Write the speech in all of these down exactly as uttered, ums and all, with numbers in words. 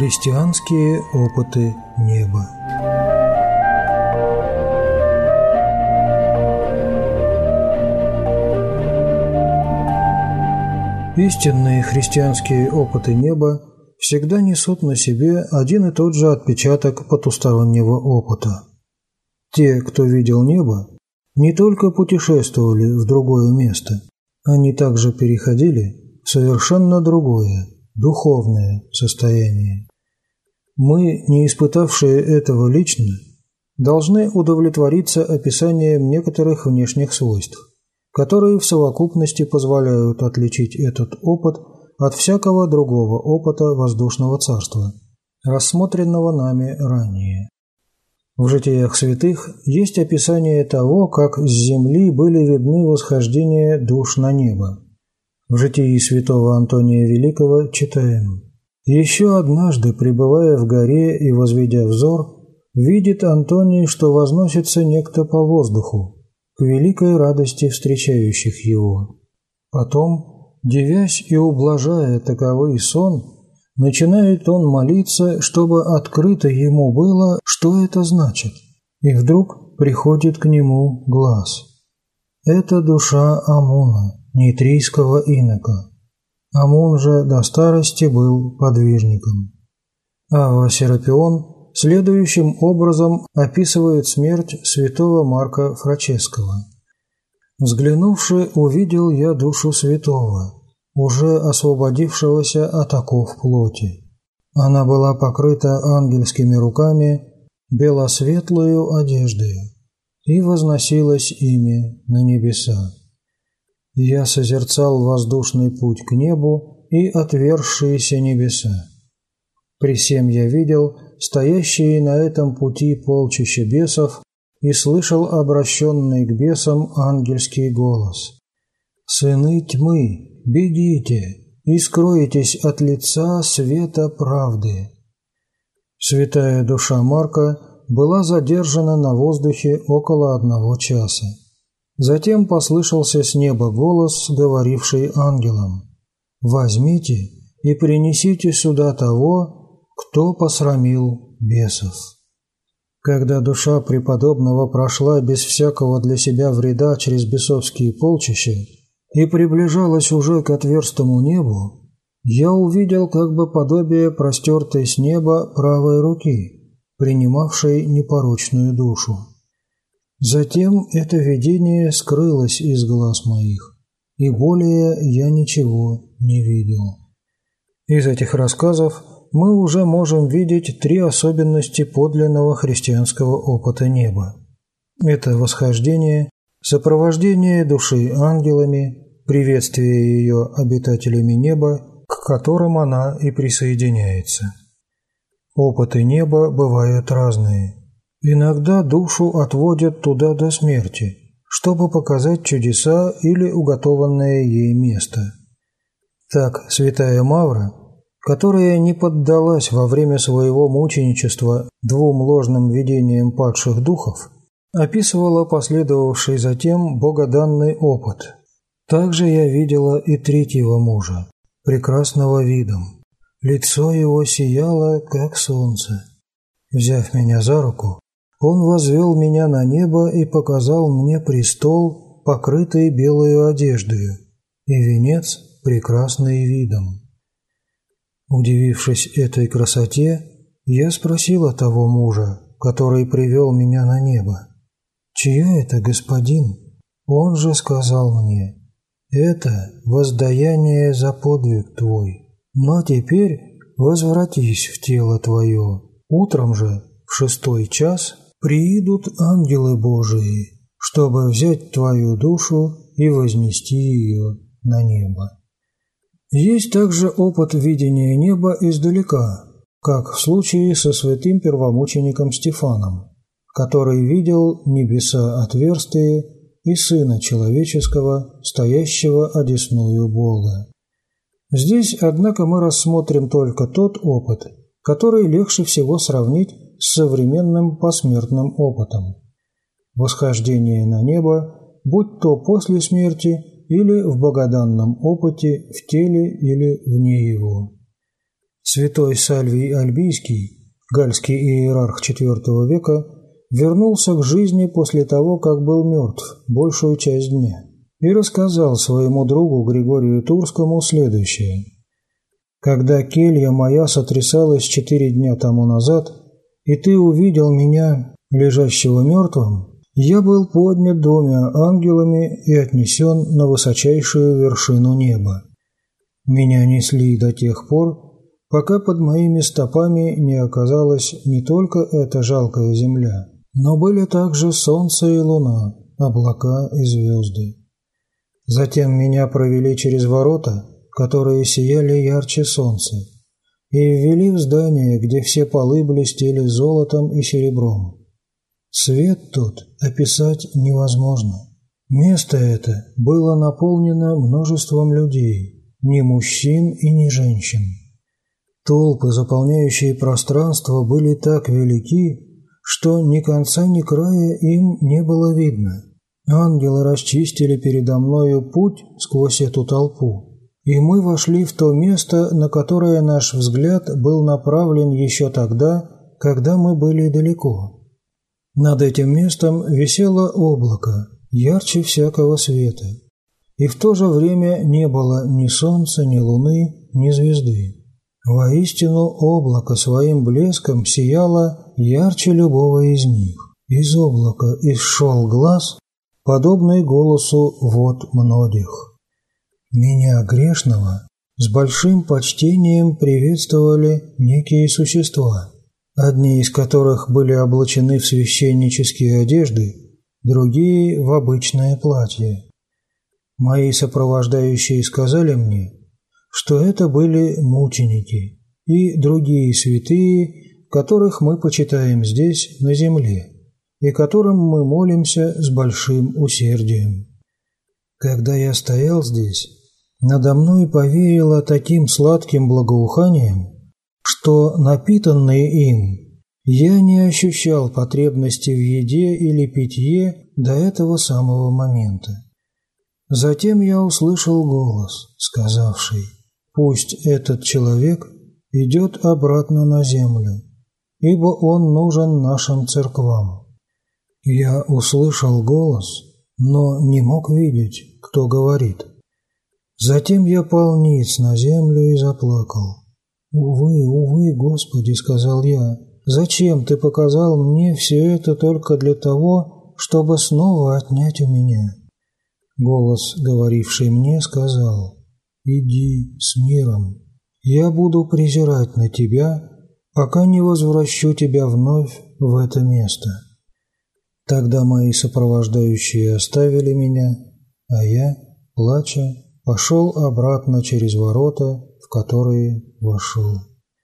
Христианские опыты неба. Истинные христианские опыты неба всегда несут на себе один и тот же отпечаток потустороннего опыта. Те, кто видел небо, не только путешествовали в другое место, они также переходили в совершенно другое, духовное состояние. Мы, не испытавшие этого лично, должны удовлетвориться описанием некоторых внешних свойств, которые в совокупности позволяют отличить этот опыт от всякого другого опыта воздушного царства, рассмотренного нами ранее. В житиях святых есть описание того, как с земли были видны восхождения душ на небо. В житии святого Антония Великого читаем: «Еще однажды, пребывая в горе и возведя взор, видит Антоний, что возносится некто по воздуху, к великой радости встречающих его. Потом, дивясь и ублажая таковой сон, начинает он молиться, чтобы открыто ему было, что это значит, и вдруг приходит к нему глас. Это душа Амуна, нитрийского инока. Амун же до старости был подвижником». Ава Серапион следующим образом описывает смерть святого Марка Фраческого. «Взглянувши, увидел я душу святого, уже освободившегося от оков плоти. Она была покрыта ангельскими руками, белосветлою одеждою, и возносилась ими на небеса. Я созерцал воздушный путь к небу и отверзшиеся небеса. При сем я видел стоящие на этом пути полчища бесов и слышал обращенный к бесам ангельский голос: «Сыны тьмы, бегите и скройтесь от лица света правды». Святая душа Марка была задержана на воздухе около одного часа. Затем послышался с неба голос, говоривший ангелам: «Возьмите и принесите сюда того, кто посрамил бесов». Когда душа преподобного прошла без всякого для себя вреда через бесовские полчища и приближалась уже к отверстому небу, я увидел как бы подобие простертой с неба правой руки, принимавшей непорочную душу. Затем это видение скрылось из глаз моих, и более я ничего не видел. Из этих рассказов мы уже можем видеть три особенности подлинного христианского опыта неба. Это восхождение, сопровождение души ангелами, приветствие ее обитателями неба, к которым она и присоединяется. Опыты неба бывают разные. Иногда душу отводят туда до смерти, чтобы показать чудеса или уготованное ей место. Так святая Мавра, которая не поддалась во время своего мученичества двум ложным видениям падших духов, описывала последовавший затем богоданный опыт. Также я видела и третьего мужа, прекрасного видом. Лицо его сияло, как солнце. Взяв меня за руку, он возвел меня на небо и показал мне престол, покрытый белою одеждою, и венец, прекрасный видом. Удивившись этой красоте, я спросила того мужа, который привел меня на небо: «Чье это, господин?» Он же сказал мне: «Это воздаяние за подвиг твой. Но теперь возвратись в тело твое. Утром же в шестой час приидут ангелы Божии, чтобы взять твою душу и вознести ее на небо». Есть также опыт видения неба издалека, как в случае со святым первомучеником Стефаном, который видел небеса отверстые и Сына Человеческого, стоящего одесную Бога. Здесь, однако, мы рассмотрим только тот опыт, который легче всего сравнить с современным посмертным опытом. Восхождение на небо, будь то после смерти или в богоданном опыте в теле или вне его. Святой Сальвий Альбийский, гальский иерарх четвёртого века, вернулся к жизни после того, как был мертв большую часть дня, и рассказал своему другу Григорию Турскому следующее. «Когда келья моя сотрясалась четыре дня тому назад, и ты увидел меня, лежащего мертвым, я был поднят двумя ангелами и отнесен на высочайшую вершину неба. Меня несли до тех пор, пока под моими стопами не оказалась не только эта жалкая земля, но были также солнце и луна, облака и звезды. Затем меня провели через ворота, которые сияли ярче солнца, и ввели в здание, где все полы блестели золотом и серебром. Свет тот описать невозможно. Место это было наполнено множеством людей, ни мужчин и ни женщин. Толпы, заполняющие пространство, были так велики, что ни конца, ни края им не было видно. Ангелы расчистили передо мною путь сквозь эту толпу, и мы вошли в то место, на которое наш взгляд был направлен еще тогда, когда мы были далеко. Над этим местом висело облако, ярче всякого света, и в то же время не было ни солнца, ни луны, ни звезды. Воистину облако своим блеском сияло ярче любого из них. Из облака исшел глас, подобный голосу вод многих. Меня, грешного, с большим почтением приветствовали некие существа, одни из которых были облачены в священнические одежды, другие – в обычное платье. Мои сопровождающие сказали мне, что это были мученики и другие святые, которых мы почитаем здесь, на земле, и которым мы молимся с большим усердием. Когда я стоял здесь, надо мной повеяло таким сладким благоуханием, что, напитанный им, я не ощущал потребности в еде или питье до этого самого момента. Затем я услышал голос, сказавший: «Пусть этот человек идет обратно на землю, ибо он нужен нашим церквам». Я услышал голос, но не мог видеть, кто говорит. Затем я пал ниц на землю и заплакал. «Увы, увы, Господи, — сказал я, — зачем Ты показал мне все это только для того, чтобы снова отнять у меня?» Голос, говоривший мне, сказал: «Иди с миром, я буду презирать на тебя, пока не возвращу тебя вновь в это место». Тогда мои сопровождающие оставили меня, а я, плача, пошел обратно через ворота, в которые вошел.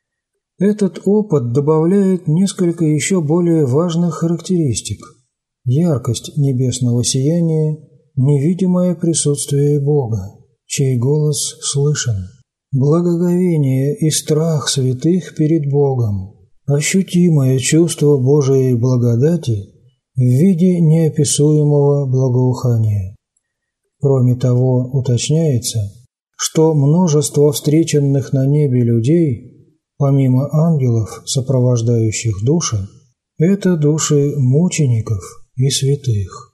Этот опыт добавляет несколько еще более важных характеристик: яркость небесного сияния, невидимое присутствие Бога, чей голос слышен, благоговение и страх святых перед Богом, ощутимое чувство Божией благодати в виде неописуемого благоухания. Кроме того, уточняется, что множество встреченных на небе людей, помимо ангелов, сопровождающих души, это души мучеников и святых.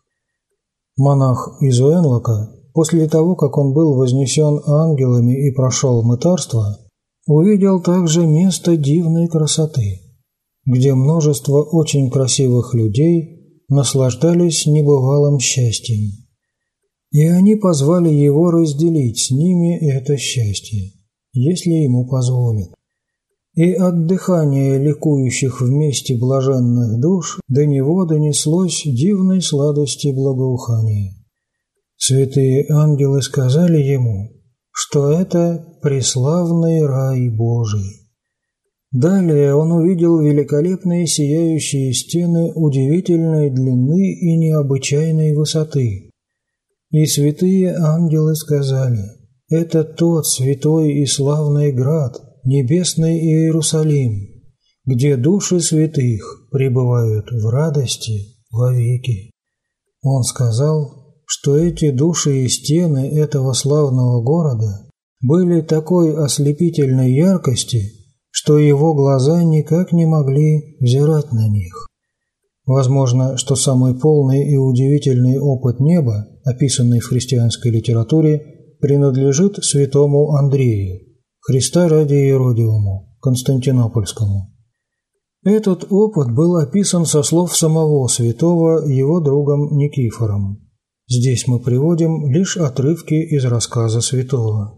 Монах из Уэнлока, после того, как он был вознесен ангелами и прошел мытарство, увидел также место дивной красоты, где множество очень красивых людей наслаждались небывалым счастьем. И они позвали его разделить с ними это счастье, если ему позволят. И от дыхания ликующих вместе блаженных душ до него донеслось дивной сладости благоухания. Святые ангелы сказали ему, что это преславный рай Божий. Далее он увидел великолепные сияющие стены удивительной длины и необычайной высоты. И святые ангелы сказали: «Это тот святой и славный град, небесный Иерусалим, где души святых пребывают в радости вовеки». Он сказал, что эти души и стены этого славного города были такой ослепительной яркости, что его глаза никак не могли взирать на них. Возможно, что самый полный и удивительный опыт неба, описанный в христианской литературе, принадлежит святому Андрею, Христа ради Иродиуму, Константинопольскому. Этот опыт был описан со слов самого святого его другом Никифором. Здесь мы приводим лишь отрывки из рассказа святого.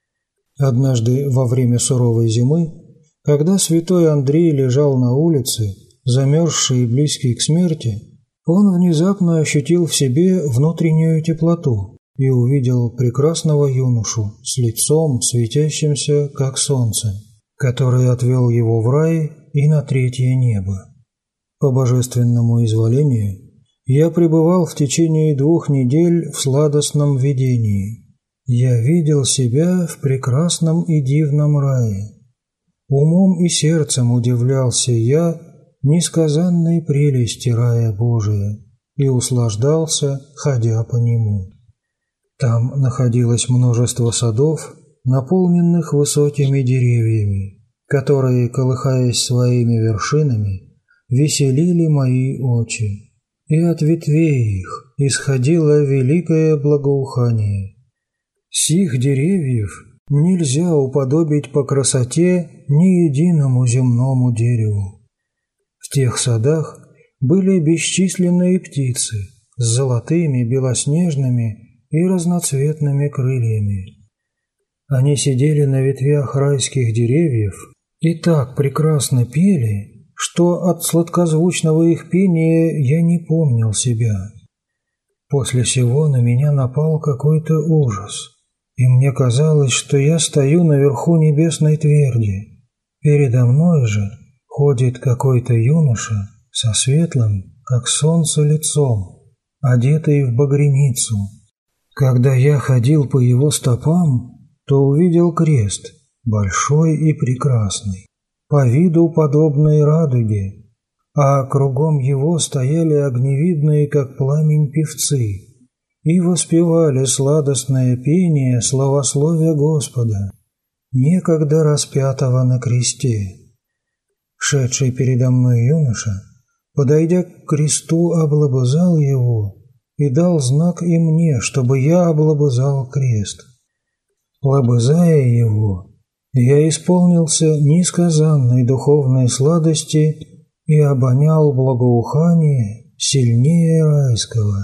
Однажды во время суровой зимы, когда святой Андрей лежал на улице, замерзший и близкий к смерти, он внезапно ощутил в себе внутреннюю теплоту и увидел прекрасного юношу с лицом, светящимся, как солнце, который отвел его в рай и на третье небо. По божественному изволению я пребывал в течение двух недель в сладостном видении. Я видел себя в прекрасном и дивном рае. Умом и сердцем удивлялся я несказанной прелести рая Божия и услаждался, ходя по нему. Там находилось множество садов, наполненных высокими деревьями, которые, колыхаясь своими вершинами, веселили мои очи, и от ветвей их исходило великое благоухание. Сих деревьев нельзя уподобить по красоте ни единому земному дереву. В тех садах были бесчисленные птицы с золотыми, белоснежными и разноцветными крыльями. Они сидели на ветвях райских деревьев и так прекрасно пели, что от сладкозвучного их пения я не помнил себя. После сего на меня напал какой-то ужас, и мне казалось, что я стою наверху небесной тверди. Передо мной же ходит какой-то юноша со светлым, как солнце, лицом, одетый в багряницу. Когда я ходил по его стопам, то увидел крест, большой и прекрасный, по виду подобный радуге, а кругом его стояли огневидные, как пламень, певцы, и воспевали сладостное пение славословия Господа, некогда распятого на кресте. Шедший передо мной юноша, подойдя к кресту, облобызал его и дал знак и мне, чтобы я облобызал крест. Лобызая его, я исполнился несказанной духовной сладости и обонял благоухание сильнее райского.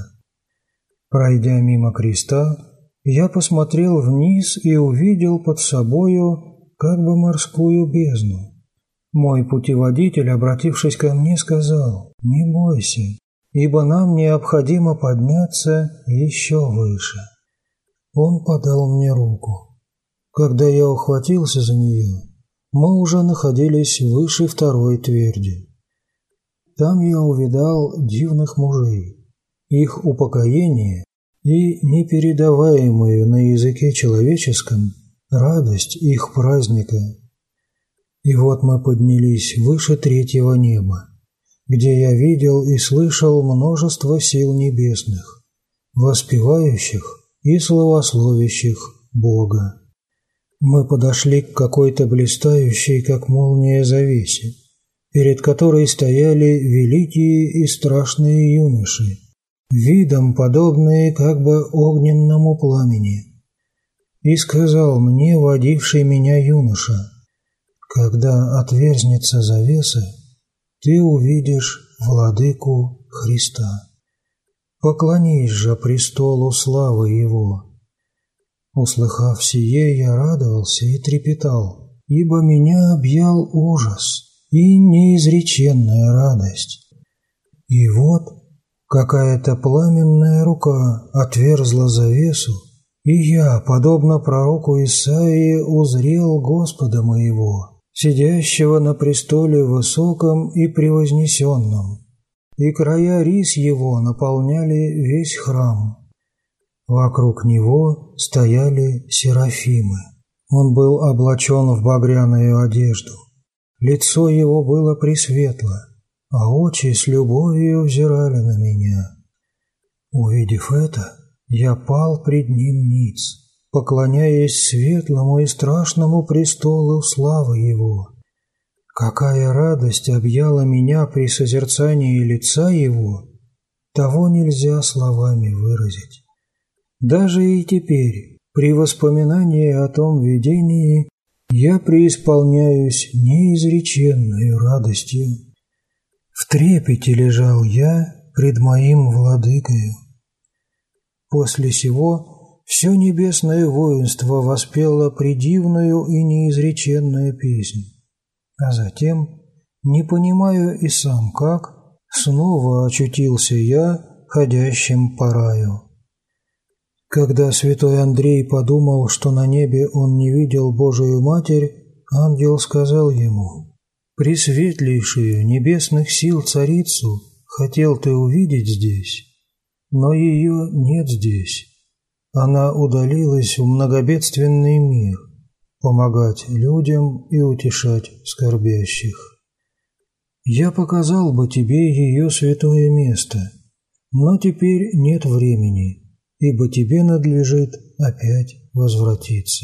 Пройдя мимо креста, я посмотрел вниз и увидел под собою как бы морскую бездну. Мой путеводитель, обратившись ко мне, сказал: «Не бойся, ибо нам необходимо подняться еще выше». Он подал мне руку. Когда я ухватился за нее, мы уже находились выше второй тверди. Там я увидал дивных мужей, их упокоение и непередаваемую на языке человеческом радость их праздника. И вот мы поднялись выше третьего неба, где я видел и слышал множество сил небесных, воспевающих и славословящих Бога. Мы подошли к какой-то блистающей, как молния, завесе, перед которой стояли великие и страшные юноши, видом подобные как бы огненному пламени. И сказал мне водивший меня юноша: «Когда отверзнется завеса, ты увидишь владыку Христа. Поклонись же престолу славы Его». Услыхав сие, я радовался и трепетал, ибо меня объял ужас и неизреченная радость. И вот какая-то пламенная рука отверзла завесу, и я, подобно пророку Исаии, узрел Господа моего, сидящего на престоле высоком и превознесенном, и края рис его наполняли весь храм. Вокруг него стояли серафимы. Он был облачен в багряную одежду. Лицо его было пресветло, а очи с любовью взирали на меня. Увидев это, я пал пред ним ниц, поклоняясь светлому и страшному престолу славы его, Какая радость объяла меня при созерцании лица его, того нельзя словами выразить. Даже и теперь, при воспоминании о том видении, я преисполняюсь неизреченной радостью. В трепете лежал я пред моим владыкою. После сего все небесное воинство воспело предивную и неизреченную песнь. А затем, не понимаю и сам как, снова очутился я ходящим по раю. Когда святой Андрей подумал, что на небе он не видел Божию Матерь, ангел сказал ему: «Пресветлейшую небесных сил царицу хотел ты увидеть здесь, но ее нет здесь. Она удалилась в многобедственный мир, помогать людям и утешать скорбящих. Я показал бы тебе ее святое место, но теперь нет времени, ибо тебе надлежит опять возвратиться».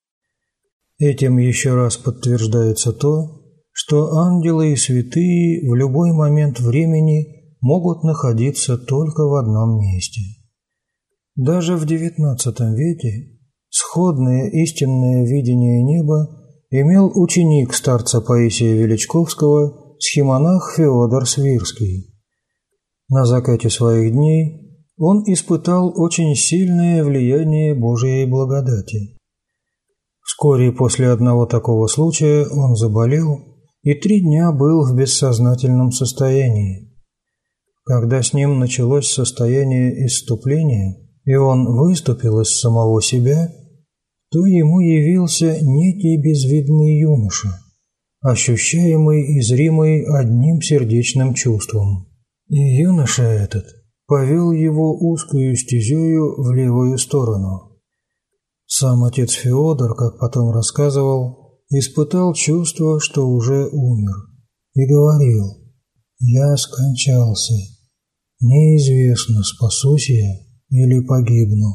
Этим еще раз подтверждается то, что ангелы и святые в любой момент времени могут находиться только в одном месте. Даже в девятнадцатом веке сходное истинное видение неба имел ученик старца Паисия Величковского, схимонах Феодор Свирский. На закате своих дней он испытал очень сильное влияние Божией благодати. Вскоре после одного такого случая он заболел и три дня был в бессознательном состоянии. Когда с ним началось состояние исступления, и он выступил из самого себя, то ему явился некий безвидный юноша, ощущаемый и зримый одним сердечным чувством. И юноша этот повел его узкую стезею в левую сторону. Сам отец Феодор, как потом рассказывал, испытал чувство, что уже умер, и говорил: «Я скончался, неизвестно, спасусь я или погибну».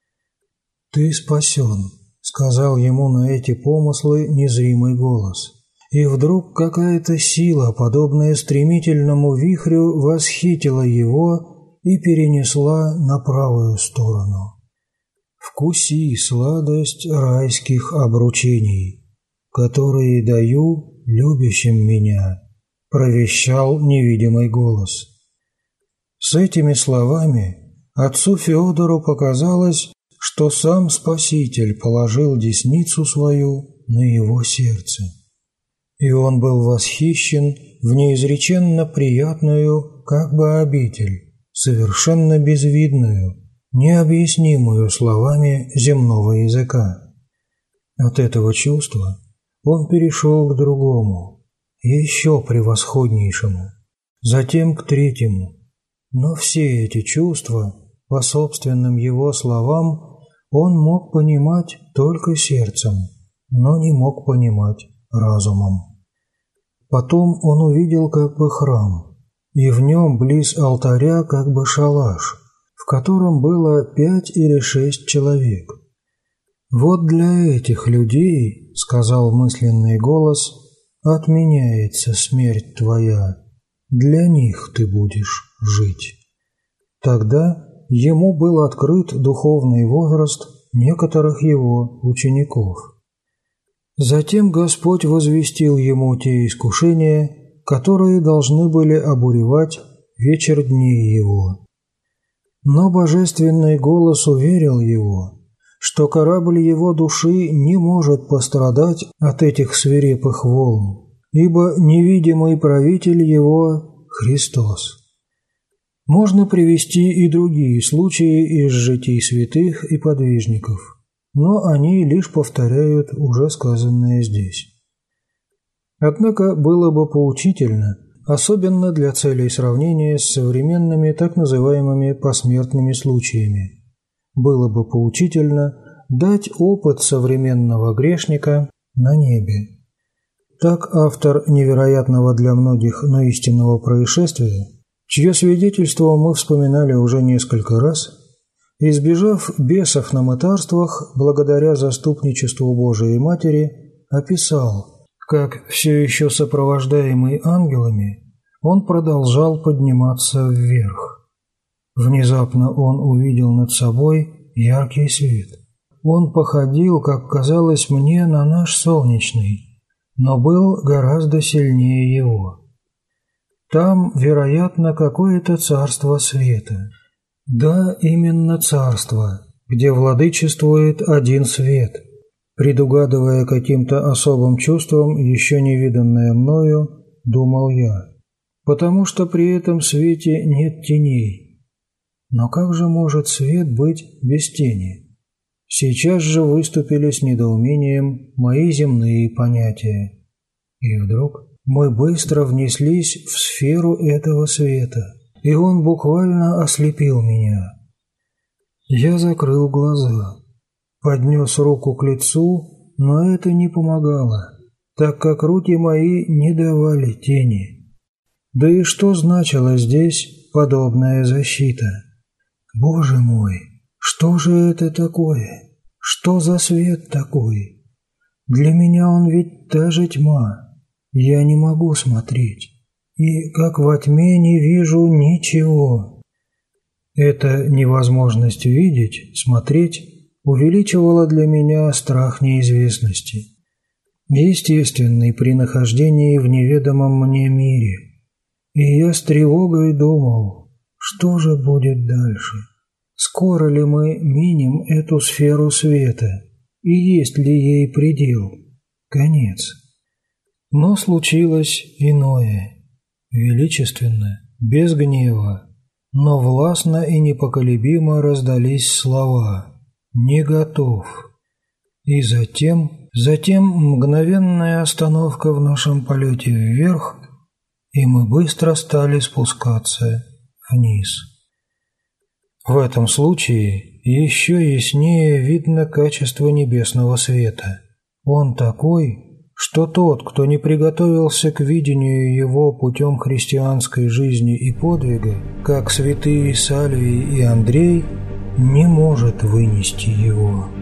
«Ты спасен», — сказал ему на эти помыслы незримый голос. И вдруг какая-то сила, подобная стремительному вихрю, восхитила его и перенесла на правую сторону. «Вкуси сладость райских обручений, которые даю любящим меня», — провещал невидимый голос. С этими словами отцу Феодору показалось, что сам Спаситель положил десницу свою на его сердце. И он был восхищен в неизреченно приятную, как бы обитель, совершенно безвидную, необъяснимую словами земного языка. От этого чувства он перешел к другому, еще превосходнейшему, затем к третьему. Но все эти чувства, по собственным его словам, он мог понимать только сердцем, но не мог понимать разумом. Потом он увидел как бы храм, и в нем близ алтаря как бы шалаш, в котором было пять или шесть человек. «Вот для этих людей, — сказал мысленный голос, — отменяется смерть твоя, для них ты будешь жить». Тогда ему был открыт духовный возраст некоторых его учеников. Затем Господь возвестил ему те искушения, которые должны были обуревать вечер дней его. Но божественный голос уверил его, что корабль его души не может пострадать от этих свирепых волн, ибо невидимый правитель его – Христос. Можно привести и другие случаи из житий святых и подвижников, но они лишь повторяют уже сказанное здесь. Однако было бы поучительно, особенно для целей сравнения с современными так называемыми посмертными случаями, было бы поучительно дать опыт современного грешника на небе. Так автор невероятного для многих, но истинного происшествия, чье свидетельство мы вспоминали уже несколько раз, избежав бесов на мытарствах благодаря заступничеству Божией Матери, описал, как, все еще сопровождаемый ангелами, он продолжал подниматься вверх. Внезапно он увидел над собой яркий свет. Он походил, как казалось мне, на наш солнечный, но был гораздо сильнее его. Там, вероятно, какое-то царство света. Да, именно царство, где владычествует один свет. Предугадывая каким-то особым чувством, еще не виданное мною, думал я, потому что при этом свете нет теней. Но как же может свет быть без тени? Сейчас же выступили с недоумением мои земные понятия. И вдруг мы быстро внеслись в сферу этого света, и он буквально ослепил меня. Я закрыл глаза, поднес руку к лицу, но это не помогало, так как руки мои не давали тени. Да и что значила здесь подобная защита? Боже мой, что же это такое? Что за свет такой? Для меня он ведь та же тьма. Я не могу смотреть, и как во тьме не вижу ничего. Эта невозможность видеть, смотреть, увеличивала для меня страх неизвестности, естественный при нахождении в неведомом мне мире. И я с тревогой думал, что же будет дальше? Скоро ли мы минем эту сферу света, и есть ли ей предел, конец? Но случилось иное, величественно, без гнева, но властно и непоколебимо раздались слова «не готов». И затем, затем мгновенная остановка в нашем полете вверх, и мы быстро стали спускаться вниз. В этом случае еще яснее видно качество небесного света. Он такой, что тот, кто не приготовился к видению его путем христианской жизни и подвига, как святые Сальвий и Андрей, не может вынести его.